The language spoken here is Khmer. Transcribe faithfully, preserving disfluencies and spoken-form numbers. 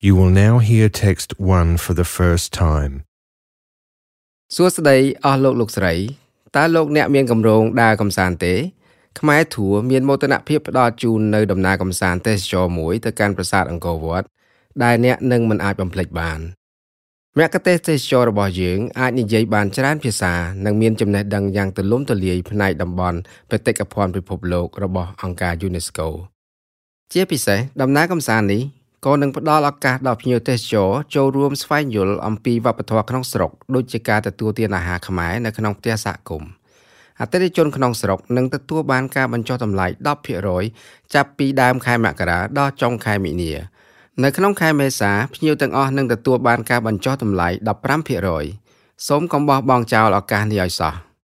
You will now hear text one for the first time. សួស្តីអស់លោកលោកស្រីតើលោកអ្នកមានកម្រងដើរកំសាន្តទេខ្មែរធួមានមោទនភាពផ្ដល់ជូននៅដំណើរកំសាន្តទេសចរមួយទៅកាន់ប្រាសាទអង្គរវត្តដែលអ្នកនឹងមិនអាចបំភ្លេចបានមគ្គុទ្ទេសក៍ទេសចររបស់យើងអាចនិយាយបានច្រើនភាសានិងមានចំណេះដឹងយ៉ាងទូលំទូលាយផ្នែកតំបន់បេតិកភណ្ឌពិភពលោករបស់អង្គការ UNESCO ជាពិសេសដំណើរកំសាន្តនេះក៏នឹងផ្ដល់ឱកាសដល់ភ្ញៀវទេសចរចូលរួមស្វែងយល់អំពីវប្បធម៌ក្នុងស្រុកដូចជាការទទួលទានអាហារខ្មែរនៅក្នុងផ្ទះសហគមន៍អតិថិជនក្នុងស្រុកនឹងទទួលបានការបញ្ចុះតម្លៃ ដប់ភាគរយ ចាប់ពីដើមខែមករាដល់ចុងខែមីនានៅក្នុងខែមេសាភ្ញៀវទាំងអស់នឹងទទួលបានការបញ្ចុះតម្លៃ ដប់ប្រាំភាគរយ សូមកុំបោះបង់ចោលឱកាសនេះឲ្យសោះ